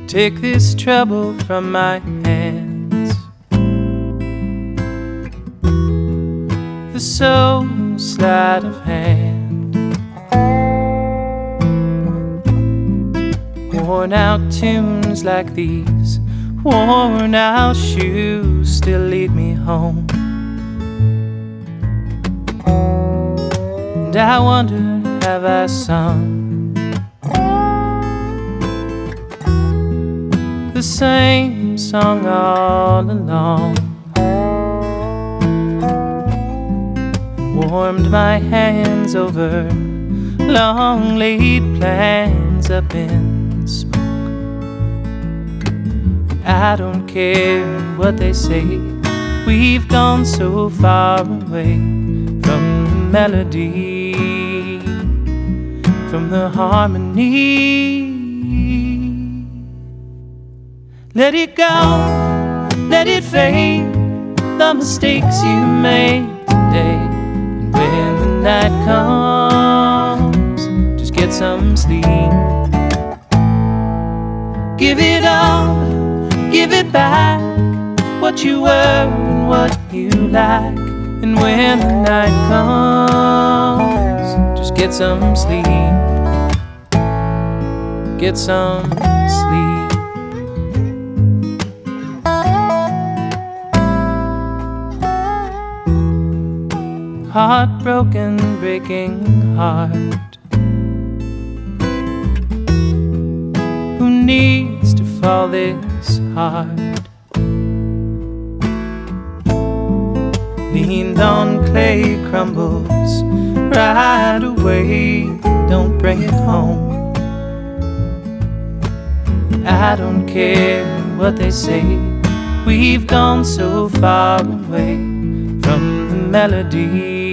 take this trouble from my hands. The soul sleight of hand, worn out tunes like these, worn out shoes still lead me home. And I wonder, have I sung the same song all along, and warmed my hands over long laid plans up in smoke? I don't care what they say, we've gone so far away from the melody, from the harmony. Let it go, let it fade, the mistakes you made today. And when the night comes, just get some sleep. Give it all, give it back, what you were and what you lack. And when the night comes, just get some sleep. Get some sleep. Heartbroken, breaking heart, who needs to fall this hard? Leaned on clay, crumbles right away, don't bring it home. I don't care what they say, we've gone so far away from the melody,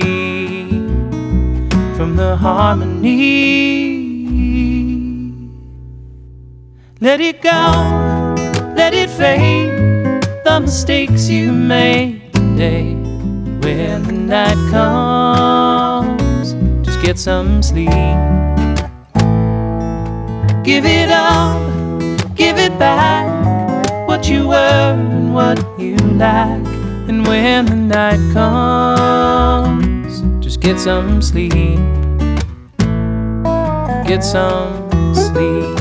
from the harmony. Let it go, let it fade, the mistakes you made today. And when the night comes, just get some sleep. Give it all, give it back, what you were and what you lack. And when the night comes, just get some sleep. Get some sleep.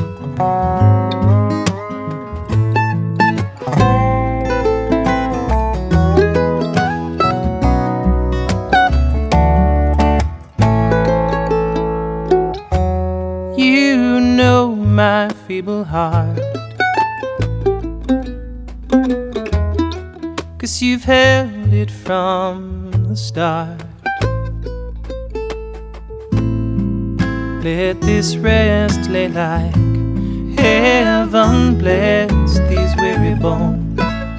You know my feeble heart, 'cause you've held it from the start. Let this rest lay like heaven bless these weary bones.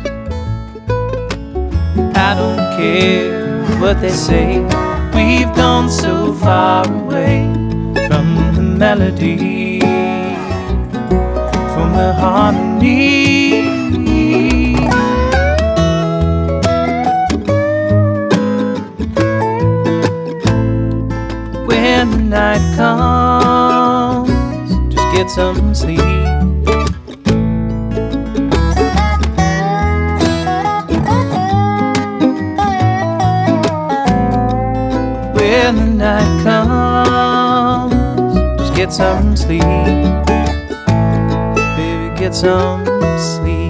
I don't care what they say, we've gone so far away from the melody, from the harmony. When the night comes, just get some sleep. When the night comes, just get some sleep. Baby, get some sleep.